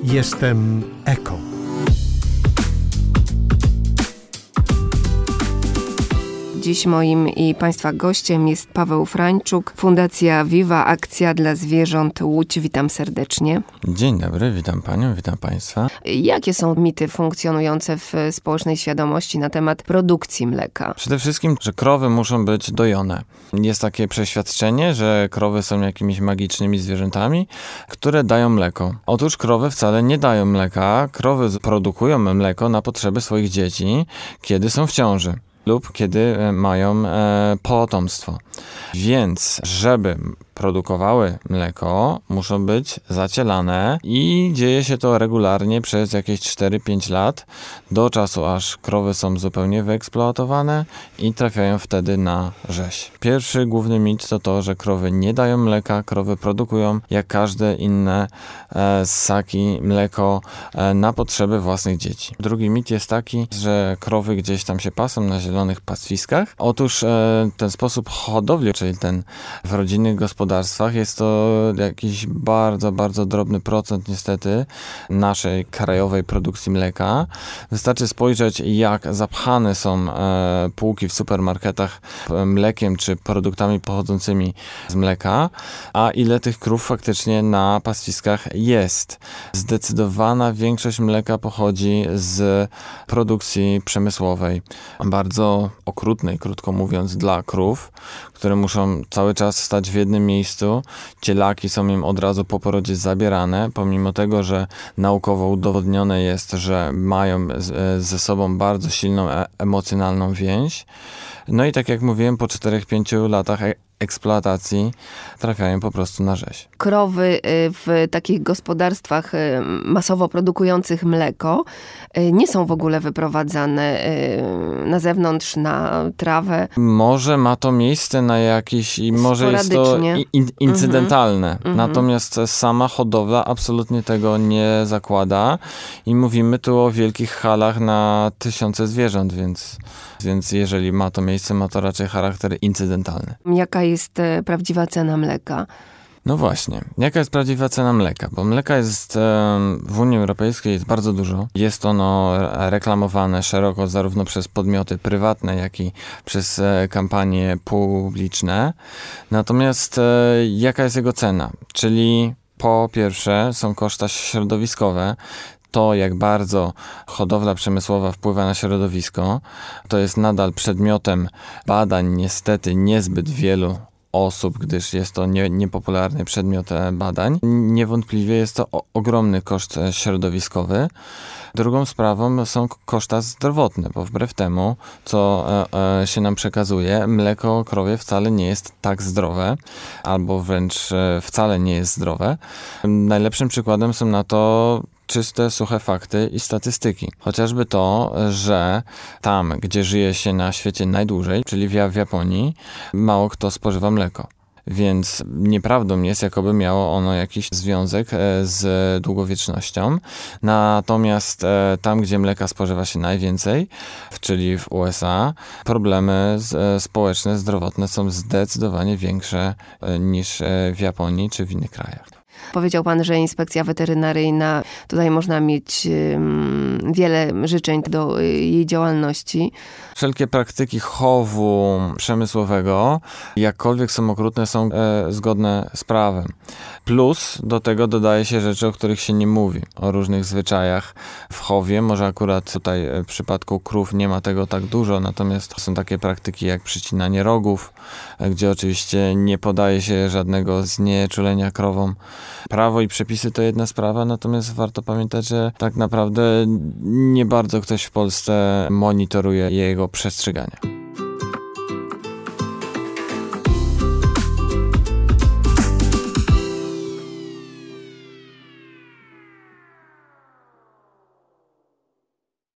Jestem eko. Dziś moim i Państwa gościem jest Paweł Frańczuk, Fundacja Viva, Akcja dla Zwierząt Łódź. Witam serdecznie. Dzień dobry, witam Panią, witam Państwa. Jakie są mity funkcjonujące w społecznej świadomości na temat produkcji mleka? Przede wszystkim, że krowy muszą być dojone. Jest takie przeświadczenie, że krowy są jakimiś magicznymi zwierzętami, które dają mleko. Otóż krowy wcale nie dają mleka. Krowy produkują mleko na potrzeby swoich dzieci, kiedy są w ciąży lub kiedy mają potomstwo. Więc, żeby produkowały mleko, muszą być zacielane i dzieje się to regularnie przez jakieś 4-5 lat, do czasu aż krowy są zupełnie wyeksploatowane i trafiają wtedy na rzeź. Pierwszy główny mit to to, że krowy nie dają mleka, krowy produkują jak każde inne ssaki mleko na potrzeby własnych dzieci. Drugi mit jest taki, że krowy gdzieś tam się pasą na zielonych pastwiskach. Otóż ten sposób hodowli, czyli ten w rodzinnych gospodarstwach, jest to jakiś bardzo, bardzo drobny procent niestety naszej krajowej produkcji mleka. Wystarczy spojrzeć, jak zapchane są półki w supermarketach mlekiem czy produktami pochodzącymi z mleka, a ile tych krów faktycznie na pastwiskach jest. Zdecydowana większość mleka pochodzi z produkcji przemysłowej, bardzo okrutnej, krótko mówiąc, dla krów, które muszą cały czas stać w jednym miejscu. Cielaki są im od razu po porodzie zabierane, pomimo tego, że naukowo udowodnione jest, że mają ze sobą bardzo silną emocjonalną więź. No i tak jak mówiłem, po 4-5 latach eksploatacji trafiają po prostu na rzeź. Krowy w takich gospodarstwach masowo produkujących mleko nie są w ogóle wyprowadzane na zewnątrz, na trawę. Może ma to miejsce na jakiś, może jest to incydentalne. Natomiast sama hodowla absolutnie tego nie zakłada i mówimy tu o wielkich halach na tysiące zwierząt, więc jeżeli ma to miejsce, ma to raczej charakter incydentalny. Jaka jest prawdziwa cena mleka? No właśnie, jaka jest prawdziwa cena mleka? Bo mleka jest w Unii Europejskiej jest bardzo dużo. Jest ono reklamowane szeroko zarówno przez podmioty prywatne, jak i przez kampanie publiczne. Natomiast jaka jest jego cena? Czyli po pierwsze są koszta środowiskowe. To, jak bardzo hodowla przemysłowa wpływa na środowisko, to jest nadal przedmiotem badań niestety niezbyt wielu osób, gdyż jest to niepopularny przedmiot badań. Niewątpliwie jest to ogromny koszt środowiskowy. Drugą sprawą są koszta zdrowotne, bo wbrew temu, co się nam przekazuje, mleko krowie wcale nie jest tak zdrowe, albo wręcz wcale nie jest zdrowe. Najlepszym przykładem są na to czyste, suche fakty i statystyki. Chociażby to, że tam, gdzie żyje się na świecie najdłużej, czyli w Japonii, mało kto spożywa mleko. Więc nieprawdą jest, jakoby miało ono jakiś związek z długowiecznością. Natomiast tam, gdzie mleka spożywa się najwięcej, czyli w USA, problemy społeczne, zdrowotne są zdecydowanie większe niż w Japonii czy w innych krajach. Powiedział Pan, że inspekcja weterynaryjna, tutaj można mieć wiele życzeń do jej działalności. Wszelkie praktyki chowu przemysłowego, jakkolwiek są okrutne, są zgodne z prawem. Plus do tego dodaje się rzeczy, o których się nie mówi, o różnych zwyczajach w chowie. Może akurat tutaj w przypadku krów nie ma tego tak dużo, natomiast są takie praktyki jak przycinanie rogów, gdzie oczywiście nie podaje się żadnego znieczulenia krowom. Prawo i przepisy to jedna sprawa, natomiast warto pamiętać, że tak naprawdę nie bardzo ktoś w Polsce monitoruje jego przestrzegania.